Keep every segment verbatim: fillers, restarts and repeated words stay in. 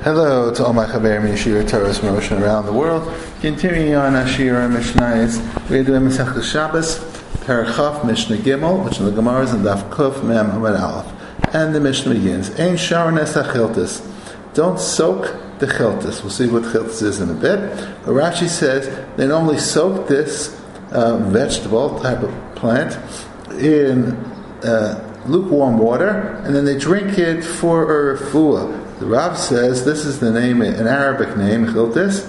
Hello to all my Chaverim Yeshua Torahs Motion around the world. Continuing on Ashira Mishnayos, we're doing Masechtas Shabbos, Perachaf Mishnah Gimel, which in the Gemara is in Daf Kuf Mem Amud Aleph, and the Mishnah begins: Ein Shar Nesa Chiltis. Don't soak the chiltis. We'll see what chiltis is in a bit. But Rashi says they normally soak this uh, vegetable type of plant in uh, lukewarm water, and then they drink it for a refuah. The Rav says this is the name, an Arabic name, chiltis,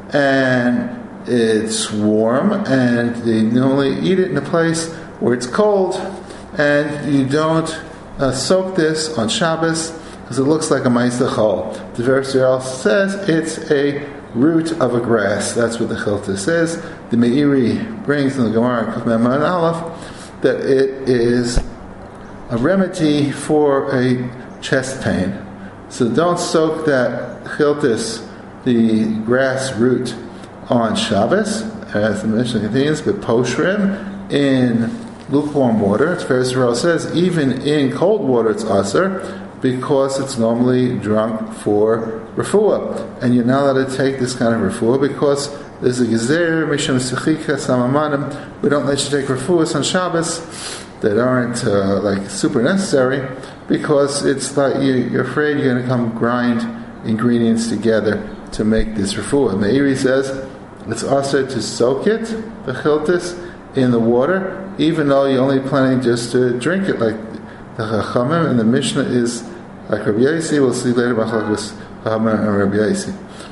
and it's warm, and they normally eat it in a place where it's cold, and you don't uh, soak this on Shabbos because it looks like a ma'aseh chol. The verse also says it's a root of a grass. That's what the chiltis is. The Meiri brings in the Gemara Kuf Mem Amud Aleph that it is a remedy for a chest pain. So don't soak that chiltis, the grass root, on Shabbos, as the Mishnah continues, but poshrim in lukewarm water. As Ferris says, even in cold water it's aser, because it's normally drunk for refuah. And you're not allowed to take this kind of refuah because there's a gezer, misham sechika samamanim. We don't let you take refuahs on Shabbos that aren't uh, like super necessary, because it's like you, you're afraid you're going to come grind ingredients together to make this refuah. Meiri says it's also to soak it, the chiltis, in the water, even though you're only planning just to drink it, like the Chachamim, and the Mishnah is like Rabbi Yosi. We'll see later about Chachamim and Rabbi Yosi.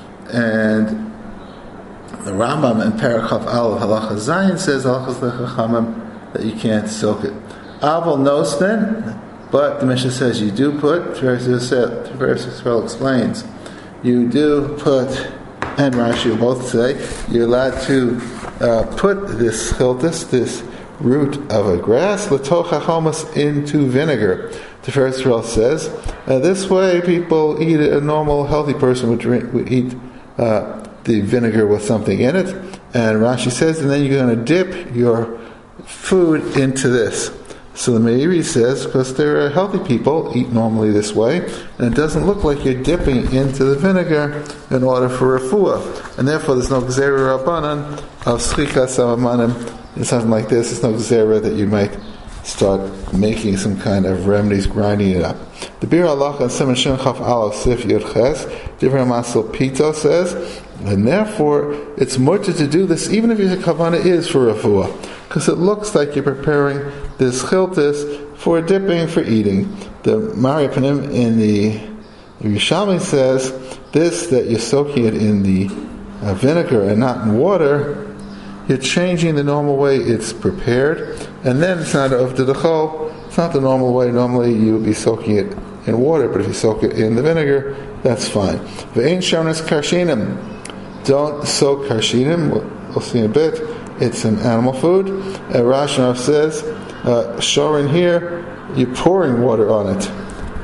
And the Rambam in Perachaf Aleph Halacha Zayin says Halachas Chachamim that you can't soak it. Aval knows then, but the Mishnah says you do put. Tiferes Yisrael explains you do put, and Rashi will both say you're allowed to uh, put this chiltis, this root of a grass, letocha chomas, into vinegar. Tiferes Yisrael says uh, this way people eat it. A normal healthy person would drink, would eat uh, the vinegar with something in it. And Rashi says, and then you're going to dip your food into this. So the Meiri says, because they're healthy people, eat normally this way, and it doesn't look like you're dipping into the vinegar in order for refuah, and therefore there's no gzera rabbanan of schika samamanim and something like this. There's no gzera that you might start making some kind of remedies, grinding it up. The Bir Halacha and Siman Shin Chaf Aleph Sif Yud Ches, Divrei Masel Pito says, and therefore it's mutter to do this even if your kavanah is for refuah, because it looks like you're preparing this chiltis for dipping, for eating. The Mariapanim in the Yerushalmi says this, that you're soaking it in the uh, vinegar and not in water, you're changing the normal way it's prepared, and then it's not of the dechol. It's not the normal way. Normally you would be soaking it in water, but if you soak it in the vinegar, that's fine. Ve'ein shonas karshinim. Don't soak karshinim. We'll, we'll see in a bit. It's an animal food. Uh, Rashi says, uh, shorin here, you're pouring water on it,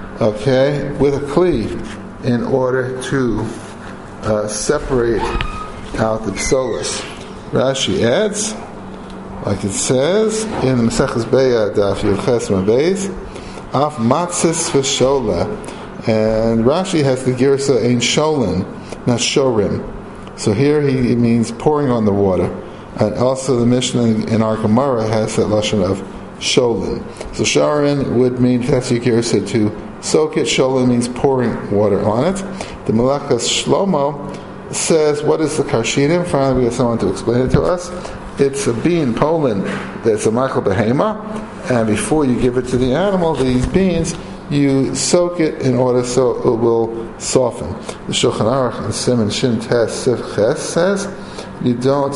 okay, with a kli, in order to uh, separate out the psolas. Rashi adds, like it says in the Maseches Beya Daf Yud Ches Beis, Af Matzis v'Shola, and Rashi has the girsa ein sholin, not shorim. So here he it means pouring on the water, and also the Mishnah in our Gemara has that lashon of sholin. So shorin would mean, that's your girsa, to soak it. Sholin means pouring water on it. The Malakas Shlomo says, what is the karshinim? Finally, we have someone to explain it to us. It's a bean, Poland, that's a Michael Behema, and before you give it to the animal, these beans, you soak it in order so it will soften. The Shulchan Aruch and Siman Shin Tes Sif Ches says, you don't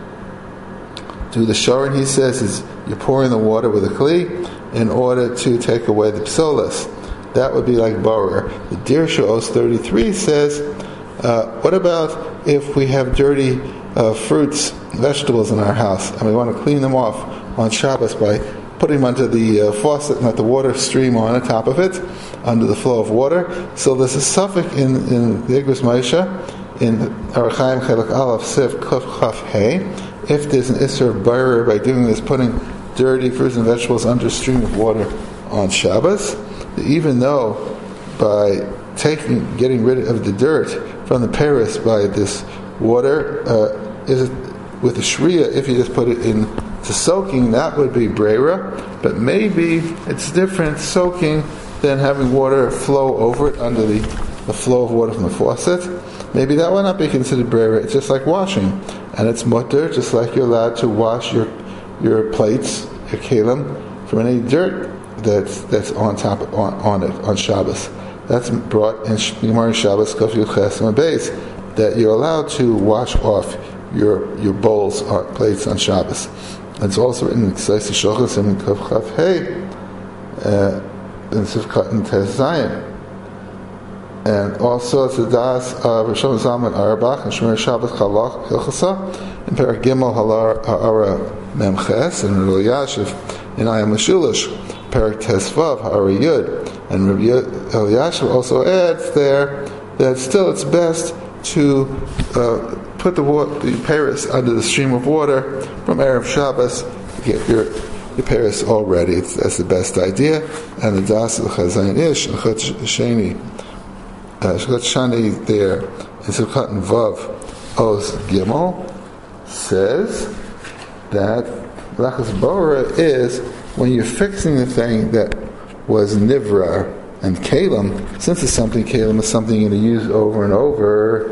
do the shorin, he says, is you're pouring the water with a kli in order to take away the psolas. That would be like borer. The Dirshu Os thirty-three says, Uh, what about if we have dirty uh, fruits, vegetables in our house, and we want to clean them off on Shabbos by putting them under the uh, faucet and let the water stream on the top of it, under the flow of water? So there's a suffix in, in the Igros Maisha, in Orach Chaim Chelek Aleph Sif Kuf Chaf Hey, if there's an Isser of Bayer by doing this, putting dirty fruits and vegetables under a stream of water on Shabbos, even though by taking, getting rid of the dirt from the Paris by this water, uh, is it, with the Shriya, if you just put it in to soaking, that would be Breira, but maybe it's different soaking than having water flow over it under the, the flow of water from the faucet. Maybe that would not be considered Breira. It's just like washing, and it's mutter, just like you're allowed to wash your your plates, your kelim, from any dirt that's that's on top of, on, on it on Shabbos. That's brought in Gemara Shabbos Kaf Yud Ches Amud Beis, that you're allowed to wash off your your bowls or plates on Shabbos. It's also written in Ksais Shochas and Kaf Chaf Hey in Sivkat and Tes Zayin. And also it's the das of Rosh Zalman Auerbach and Shemir Shabbos Chalach Hilchasa and Perek Gimel Halar Ha'ara Memches and Rabbi Yashiv in Ayam Mashulish Perek Tesvav Ha'ara Yud, and Rabbi Yashiv also adds there that still it's best to uh, put the water, the Paris under the stream of water from Erev Shabbos to get your your Paris all ready. It's, that's the best idea. And the das of Chazayin Ish and Chot Sheni Chot Shani there in Sivkat and Vav Oz Gimel says that Lachas Bora is when you're fixing the thing that was Nivra and Kalim, since it's something, Kalim is something you're going to use over and over,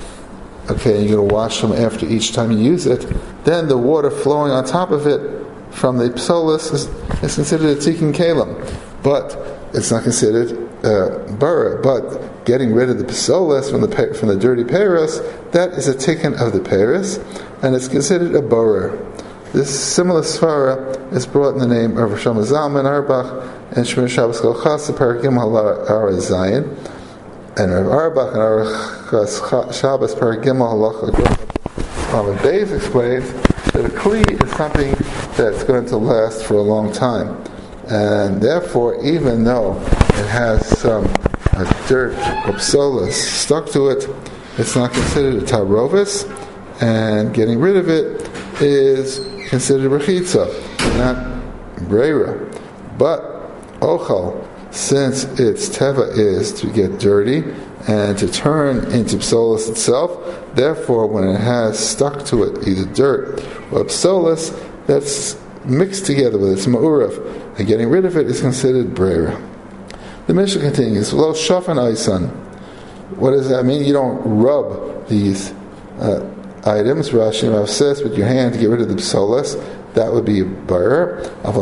okay, and you're going to wash them after each time you use it, then the water flowing on top of it from the psolis is, is considered a tikkun Kalim. But it's not considered uh, Bora. But getting rid of the psolis from the from the dirty Paris, that is a tikkun of the Paris, and it's considered a Bora. This similar svara is brought in the name of Rosh Zalman Auerbach and Shemir Shabbos Kolchas Perek Gimel Ha'ara Zayin, and Rav Auerbach and Arachas Shabbos Perek Gimel Halacha Amud Beis explains that a kli is something that's going to last for a long time, and therefore, even though it has some uh, dirt or psolis stuck to it, it's not considered a tarovis, and getting rid of it is considered rechitza, not breira. But ochal, since its teva is to get dirty and to turn into psolis itself, therefore when it has stuck to it either dirt or psolis that's mixed together with its ma'urav, and getting rid of it is considered breira. The Mishnah continues, lo shafan aisan. What does that mean? You don't rub these uh, items, Rashi says, with your hand to get rid of the psolis. That would be a bar.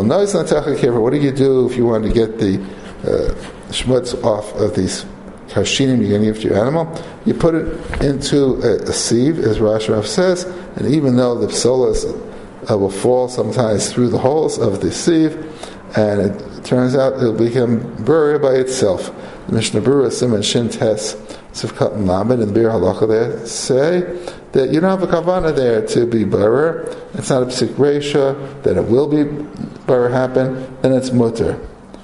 What do you do if you want to get the uh, shmutz off of these kashinim you're going to give to your animal? You put it into a, a sieve, as Rashi says, and even though the psolis uh, will fall sometimes through the holes of the sieve, and it turns out it'll become buried by itself. The Mishnah Berurah Siman Shin Tes Sivkat and Lamed and the Bir Halacha there say that you don't have a kavanah there to be barer. It's not a psik reisha that it will be barer happen, then it's mutter.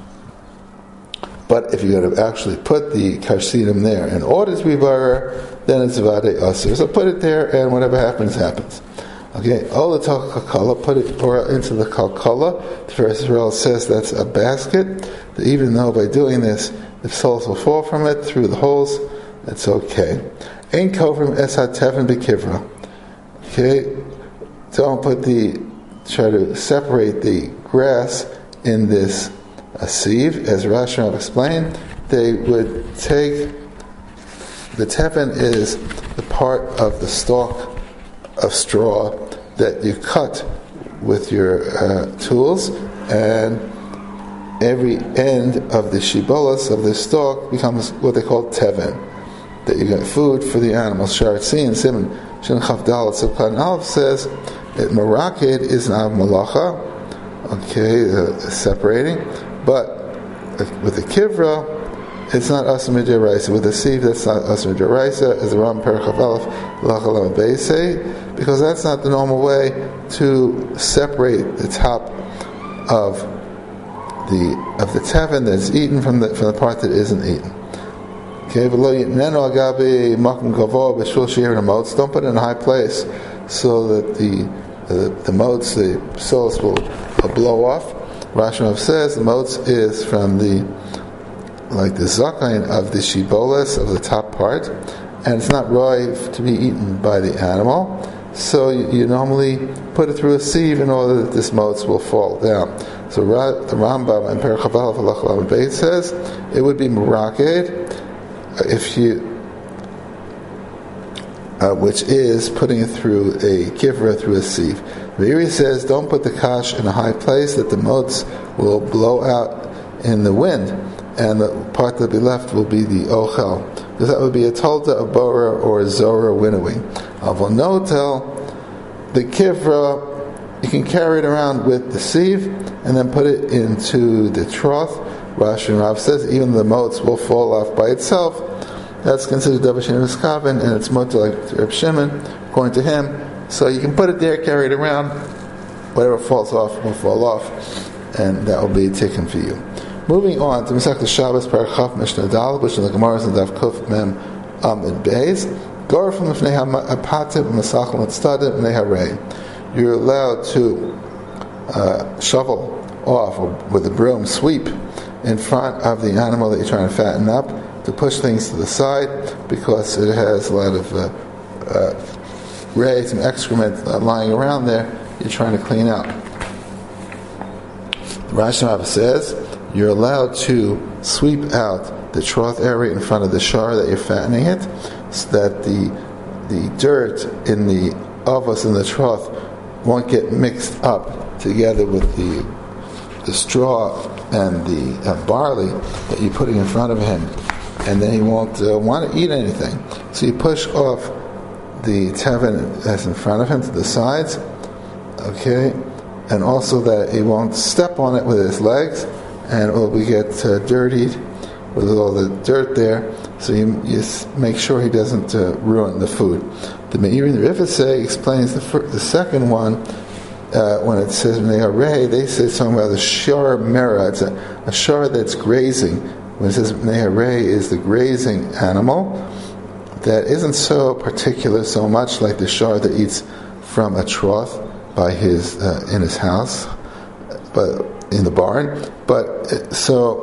But if you're going to actually put the karsinim there in order to be barer, then it's vade asur. So put it there, and whatever happens, happens. Okay, all the kalkala, put it or into the kalkala. The first Israel says that's a basket. That even though by doing this, the souls will fall from it through the holes, that's okay. Ain't kovrim esat tefin bekivra. Okay, don't put the try to separate the grass in this a sieve, as Rashi explained. They would take the tefin is the part of the stalk of straw that you cut with your uh, tools, and every end of the shibolas of the stalk becomes what they call tevin, that you get food for the animals. Sharatzi Simon Shin Chaf Dalet Sivkan Aleph says that marakid is an av malacha, okay, uh, separating, but with the kivra, it's not asur midiraisa. With the sieve, that's not asur midiraisa, as the Ram Perek Chaf Aleph Lachalama Beis say, because that's not the normal way to separate the top of the of the tefin that's eaten from the from the part that isn't eaten. Okay, don't put it in a high place so that the the, the motes, the soles will, will blow off. Rashi says the motes is from the like the zakain of the shibolas of the top part, and it's not roiv to be eaten by the animal. So you, you normally put it through a sieve in order that this motz will fall down. So Ra, the Rambam and Perek Chav Halach Beis says it would be muraked if you, uh, which is putting it through a kivra through a sieve. Meiri says don't put the kash in a high place that the motz will blow out in the wind, and the part that will be left will be the ochel, because that would be a tolda, a bora, or a zora winnowing. Avonotel, the kivra, you can carry it around with the sieve and then put it into the trough. Rashi and Rav says even the motz will fall off by itself. That's considered davashin miskaven, and it's mutter like Reb Shimon, according to him. So you can put it there, carry it around. Whatever falls off will fall off, and that will be taken for you. Moving on to Masechta Shabbos, Perek Chaf Mishnah Daled, which in the Gemara is in Daf Kuf Mem Amid Beis. Gor from the Fnei HaPatim Masach L'Tzadim Fnei Harei. You're allowed to uh, shovel off, or with a broom, sweep in front of the animal that you're trying to fatten up, to push things to the side, because it has a lot of uh, uh, rays and excrement uh, lying around there you're trying to clean out. Rashi Rav says you're allowed to sweep out the trough area in front of the shar that you're fattening it, so that the the dirt in the avos in the trough won't get mixed up together with the the straw and the uh, barley that you're putting in front of him, and then he won't uh, want to eat anything. So you push off the tevin that's in front of him to the sides, okay, and also that he won't step on it with his legs, and it will get uh, dirtied with all the dirt there. So you, you make sure he doesn't uh, ruin the food. The Meir and the Rifasei explains the, fir- the second one. Uh, when it says Bnei Harei, they say something about the shar mera. It's a, a shar that's grazing. When it says Bnei Harei is the grazing animal, that isn't so particular so much like the shar that eats from a trough by his uh, in his house, but in the barn. But uh, so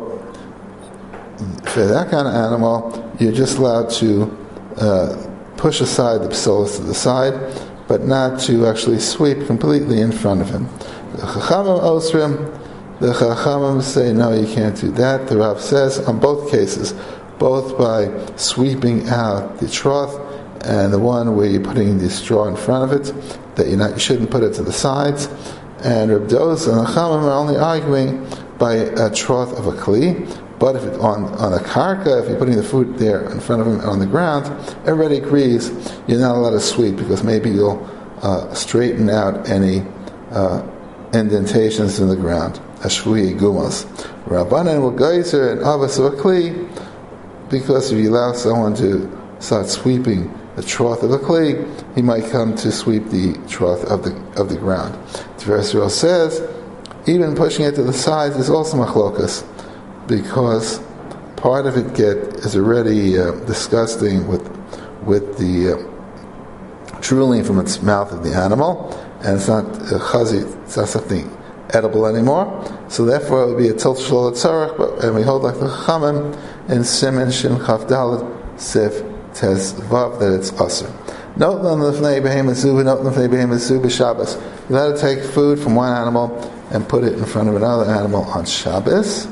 for that kind of animal, you're just allowed to uh, push aside the psolas to the side, but not to actually sweep completely in front of him. The Chachamim Osrim, the Chachamim say, no, you can't do that. The Rav says, on both cases, both by sweeping out the trough and the one where you're putting the straw in front of it, that you're not, you shouldn't put it to the sides. And Reb Doz and the Chachamim are only arguing by a trough of a kli. But if it's on, on a karka, if you're putting the food there in front of him on the ground, everybody agrees you're not allowed to sweep, because maybe you'll uh, straighten out any uh, indentations in the ground. Ashvuyi gumas. Rabbanan will geyser and avas of a kli, because if you allow someone to start sweeping the trough of the kli, he might come to sweep the trough of the of the ground. Tiferes Yisrael says even pushing it to the sides is also machlokas, because part of it get is already uh, disgusting with with the uh, drooling from its mouth of the animal, and it's not uh, chazi, it's not something edible anymore. So therefore, it would be a tilt shalol tzarech, but and we hold like the Chachamim in Siman Shin Chaf Daled Sif Tes Vav that it's aser. Note on the Fnei Behemoth Zuba, note on the Fnei Behemoth Zuba Shabbos. You're allowed to take food from one animal and put it in front of another animal on Shabbos.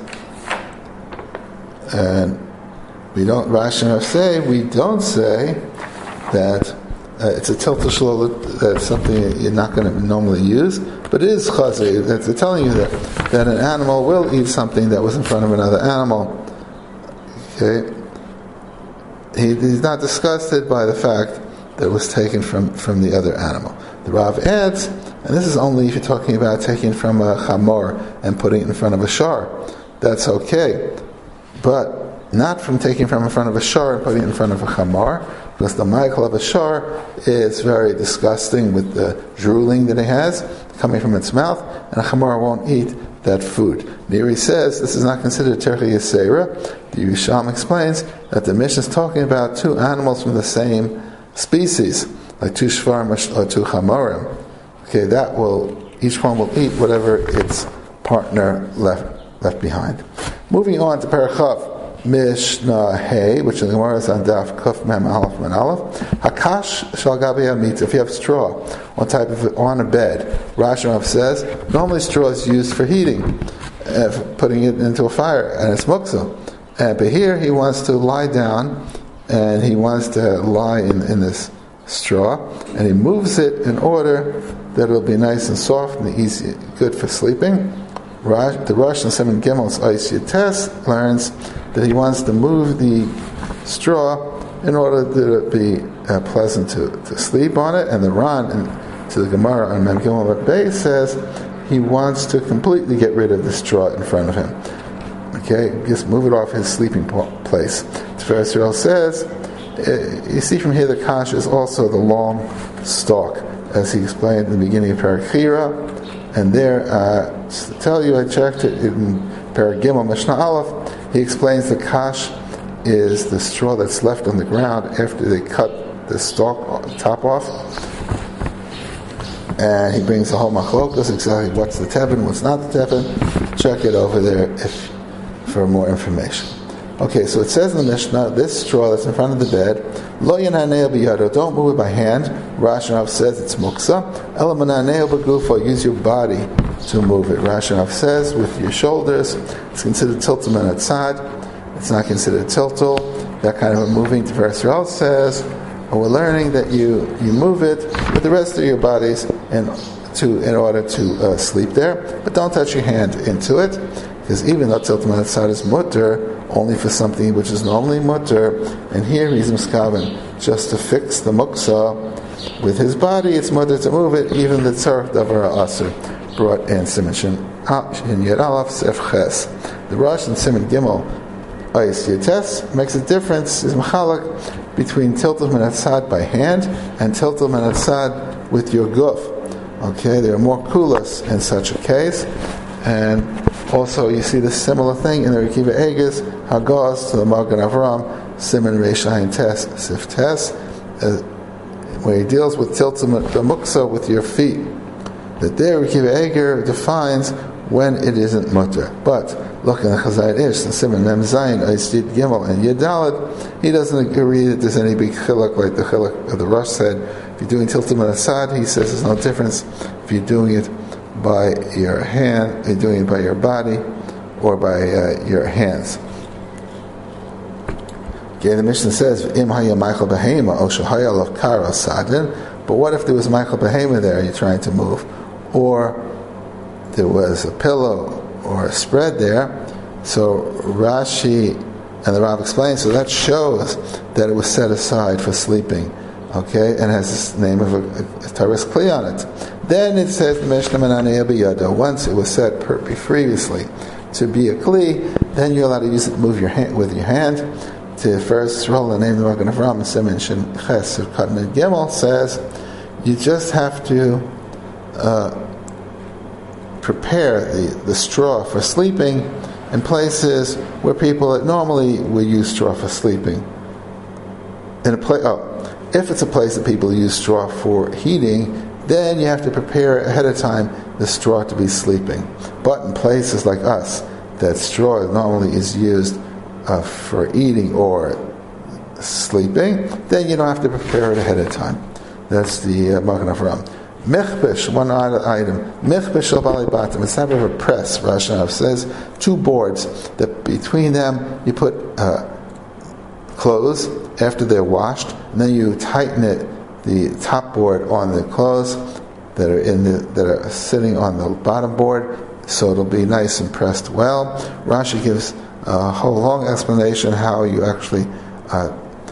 And we don't, Rashi say, we don't say that uh, it's a tilta shalol, that's something you're not going to normally use, but it is chazi. That's telling you that, that an animal will eat something that was in front of another animal. Okay? He, he's not disgusted by the fact that it was taken from, from the other animal. The Rav adds, and this is only if you're talking about taking from a chamor and putting it in front of a shar. That's okay. But not from taking from in front of a shar and putting it in front of a chamar, because the Michael of a shar is very disgusting with the drooling that it has coming from its mouth, and a chamar won't eat that food. Neri says this is not considered terchi yisera. The Yerushalmi explains that the Mishnah is talking about two animals from the same species, like two shvarim or two chamarim. Okay, that will, each one will eat whatever its partner left left behind. Moving on to Perek Chaf, Mishnah Hay, which in the Gemara is on Daf Kuf Mem Aleph Mem Aleph. Hakash shal gabi hamit. If you have straw on type of on a bed, Rashi Rav says normally straw is used for heating, uh, for putting it into a fire, and it's muksa. Uh, but here he wants to lie down, and he wants to lie in, in this straw, and he moves it in order that it'll be nice and soft and easy, good for sleeping. The Rosh and Seven Gimel's Ois Yates learns that he wants to move the straw in order that it be uh, pleasant to, to sleep on it. And the Ran in, to the Gemara on Mem Gimel Bey says he wants to completely get rid of the straw in front of him. Okay, just move it off his sleeping place. Tiferes Yisrael says, uh, you see from here the kash is also the long stalk, as he explained in the beginning of Perek Chira. And there, uh, just to tell you, I checked it in Perek Gimel Mishnah Aleph. He explains the kash is the straw that's left on the ground after they cut the stalk top off. And he brings the whole machlokas, exactly what's the tevin, what's not the tevin. Check it over there if for more information. Okay, so it says in the Mishnah, this straw that's in front of the bed, lo yananeo biyado, don't move it by hand. Rashi Rav says it's muksa. Ela mananeo b'gufo, use your body to move it. Rashi Rav says with your shoulders. It's considered tiltul menatzad. It's not considered tiltul. That kind of a moving. Tiferes Yisrael says, well, we're learning that you, you move it with the rest of your bodies in, to, in order to uh, sleep there. But don't touch your hand into it, because even though tiltul menatzad is mutter, only for something which is normally mutter, and here he's miskaven just to fix the muksa with his body. It's mutter to move it. Even the tzarech davar aser brought in Siman Shin Yed Aleph Sef Ches. The Rosh and Siman Gimel Ois Yates makes a difference. Is machalak between tiltul menatzad by hand and tiltul menatzad with your guf. Okay, there are more kulas in such a case, and also, you see this similar thing in the Rekiva Eges, Hagos to the Magen Avram, Siman Reish Ayin Tes, Sif Tes, uh, where he deals with tiltul the muksa with your feet. That there, Rekiva Eger defines when it isn't mutter. But look in the Chazayit Ish, the Siman Mem Zayin, Ois Yid Gimel, and Yedalad, he doesn't agree that there's any big chiluk like the chiluk of the Rosh said. If you're doing tiltul menatzad, he says there's no difference if you're doing it by your hand, you're doing it by your body, or by uh, your hands. Okay, the Mishnah says, "Im haya Michael behema o shahaya of kara sadin." But what if there was Michael behema there? You're trying to move, or there was a pillow or a spread there. So Rashi and the Rav explains. So that shows that it was set aside for sleeping. Okay, and has the name of a, a taris kli on it. Then it says the Mishnah Mananei biyado. Once it was set per, previously to be a kli, then you're allowed to use it, move your hand with your hand. To first roll the name of the Magen Avram and Siman Shin Ches of Katan Gimel says you just have to uh, prepare the, the straw for sleeping in places where people that normally would use straw for sleeping. In a place, oh. If it's a place that people use straw for heating, then you have to prepare ahead of time the straw to be sleeping. But in places like us, that straw normally is used uh, for eating or sleeping, then you don't have to prepare it ahead of time. That's the uh, Magen Avram. Mechbish, one item. Mechbish al bali batim. It's type of a press. Rashi says two boards that between them you put uh, clothes after they're washed, and then you tighten it, the top board on the clothes that are in the that are sitting on the bottom board, so it'll be nice and pressed well. Rashi gives a whole long explanation how you actually uh,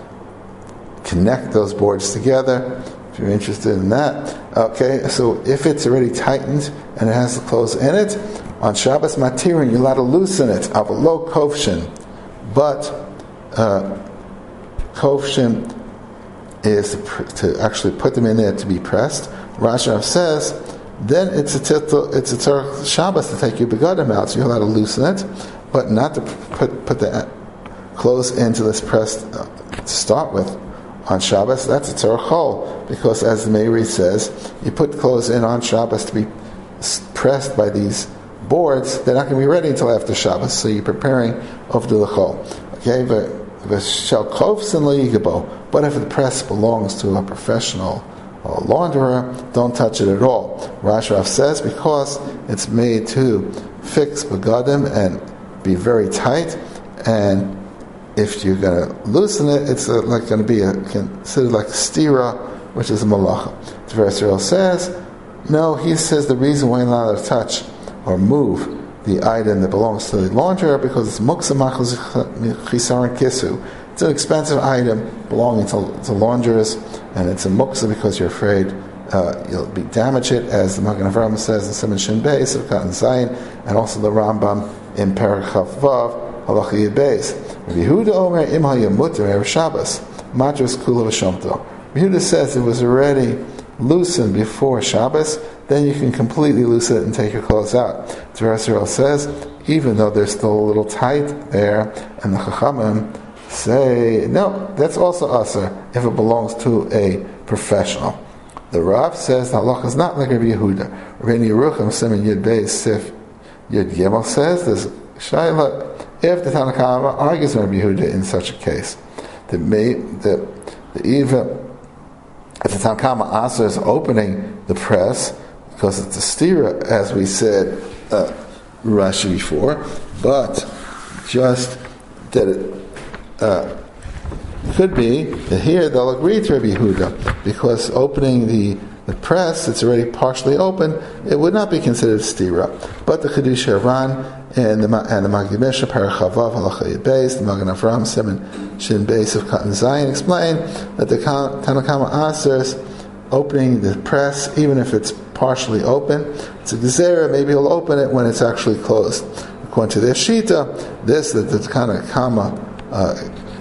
connect those boards together. If you're interested in that, okay. So if it's already tightened and it has the clothes in it, on Shabbos Matirin you're allowed to loosen it of a low kofshin, but uh, kofshin is to, to actually put them in there to be pressed. Rashi says then it's a title, it's a tzarech Shabbos to take your begadim out, so you're allowed to loosen it, but not to put put the clothes into this press uh, to start with on Shabbos. That's a tzarech chol, because as the Meiri says, you put clothes in on Shabbos to be pressed by these boards. They're not going to be ready until after Shabbos, so you're preparing of the chol. Okay, but but if the press belongs to a professional or launderer, don't touch it at all. Rashi says because it's made to fix begadim and be very tight, and if you're going to loosen it, it's a, like going to be a, considered like a stira, which is a malacha. Tiferes Israel says, no, he says the reason why you're not allowed to touch or move the item that belongs to the launderer because it's muksa machuz chisaron kisu. It's an expensive item belonging to, to launderers, and it's a muksa because you're afraid uh, you'll be damage it, as the Magen Avraham says in Siman Shin Beis of Katan Zayin, and also the Rambam in Perek Chav Vav Halacha Yud Beis. Rabbi Yehuda Omer Im Hayamut Erev Shabbos Matros Kula V'Shomto. Rabbi Yehuda says it was already loosened before Shabbos, then you can completely loosen it and take your clothes out. Tiferes Israel says even though they're still a little tight there, and the Chachamim say no, that's also asur if it belongs to a professional. The Rav says the halacha is not like Rabbi Yehuda. Rabbi Yerucham Siman Yud Beis Sif Yud Gimel says there's Shaila if the Tanna Kama argues with Rabbi Yehuda in such a case. The may the the even if the Tanna Kama asur is opening the press because it's a stira, as we said uh, Rashi before, but just that it uh, could be that here they'll agree to Rabbi Yehuda because opening the, the press, it's already partially open, it would not be considered stira. But the Chedush Haran and the and the Magid Mishnah Perek Chavav Halacha Yud Beis, the Magen Avraham Siman Shin Beis of Katan Zayin explain that the Tanna Kama asurs opening the press, even if it's partially open, it's a gezerah. Maybe he'll open it when it's actually closed. According to their shita, this that the Tanna Kama uh,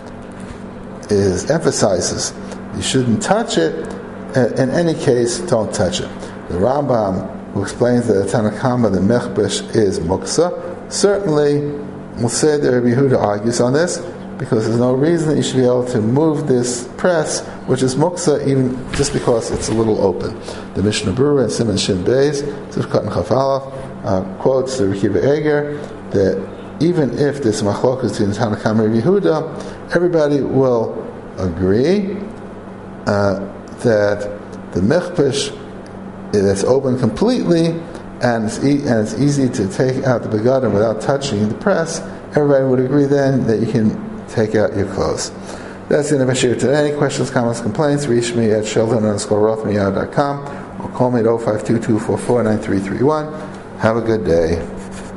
is emphasizes you shouldn't touch it. In any case, don't touch it. The Rambam, who explains that the Tanna Kama, the mechbesh, is muksa, certainly will say that Rabbi Yehuda argues on this because there's no reason that you should be able to move this press, which is muksa, even just because it's a little open. The Mishnah Berurah and Siman Shin Beis, Tzivkat and Chaf Aleph, uh, quotes the Rekiva Eger that even if this machlokas between Tanna Kama and Rabbi Yehuda, everybody will agree uh, that the mechpesh that's open completely and it's, e- and it's easy to take out the begadim without touching the press, everybody would agree then that you can take out your clothes. That's the end of my share today. Any questions, comments, complaints, reach me at sheldon underscore rothmeyer dot com or call me at oh five two two, four four nine three three one. Have a good day.